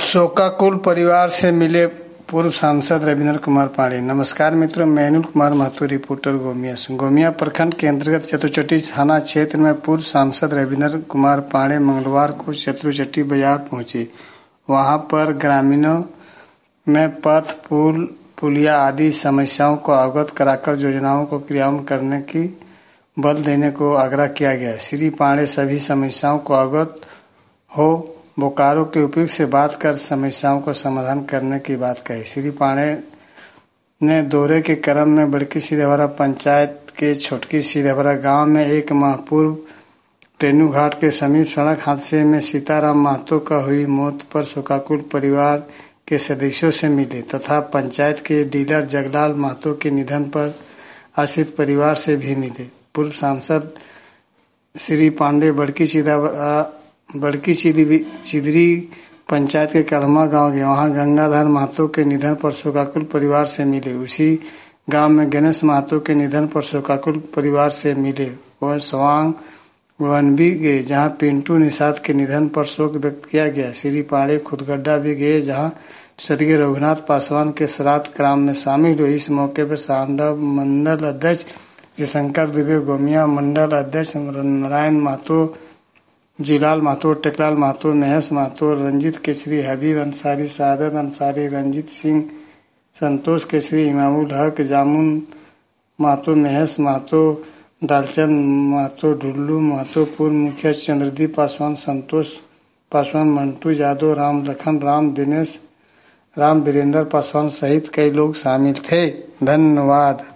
शोकाकुल परिवार से मिले पूर्व सांसद रविंद्र कुमार पांडे। नमस्कार मित्रों, मैं अनिल कुमार महतो, रिपोर्टर गोमिया प्रखंड के अंतर्गत चतुर्चट्टी थाना क्षेत्र में पूर्व सांसद रविंद्र कुमार पांडे मंगलवार को चतुर्चट्टी बाजार पहुंचे। वहां पर ग्रामीणों में पथ, पुल, पुलिया आदि समस्याओं को अवगत कराकर योजनाओं को क्रियान्वयन करने की बल देने को आग्रह किया गया। श्री पांडे सभी समस्याओं को अवगत हो बोकारो के उपयुक्त से बात कर समस्याओं को समाधान करने की बात कही। श्री पांडे ने दौरे के क्रम में बड़की सीधेवरा पंचायत के छोटकी सीधेवरा गांव में एक माह पूर्व टेनू घाट के समीप सड़क हादसे में सीताराम महतो का हुई मौत पर शोकाकुल परिवार के सदस्यों से मिले तथा पंचायत के डीलर जगलाल महतो के निधन पर आश्रित परिवार से भी मिले। पूर्व सांसद श्री पांडे बड़की चिदरी पंचायत के कड़मा गांव गए। वहां गंगाधर महतो के निधन पर शोकाकुल परिवार से मिले। उसी गांव में गणेश महतो के निधन पर शोकाकुल परिवार से मिले और सवांग वनबी गए, जहां पिंटू निषाद के निधन पर शोक व्यक्त किया गया। श्री पांडे खुदगड्डा भी गए, जहां स्वर्गीय रघुनाथ पासवान के श्राद्ध क्रम में शामिल हुए। इस मौके पर सांडव मंडल अध्यक्ष शंकर दुबे, गोमिया मंडल अध्यक्ष नारायण महतो, जीलाल महतो, टेकलाल महतो, महेश महतो, रंजीत केसरी, हबीब अंसारी, सादत अंसारी, रंजीत सिंह, संतोष केसरी, इमामुल हक, जामुन महतो, महेश महतो, डालचंद महतो, ढुल्लू महतो, पूर्व मुखिया चंद्रदीप पासवान, संतोष पासवान, मंटू यादव, राम लखन, राम दिनेश, राम वीरेंद्र पासवान सहित कई लोग शामिल थे। धन्यवाद।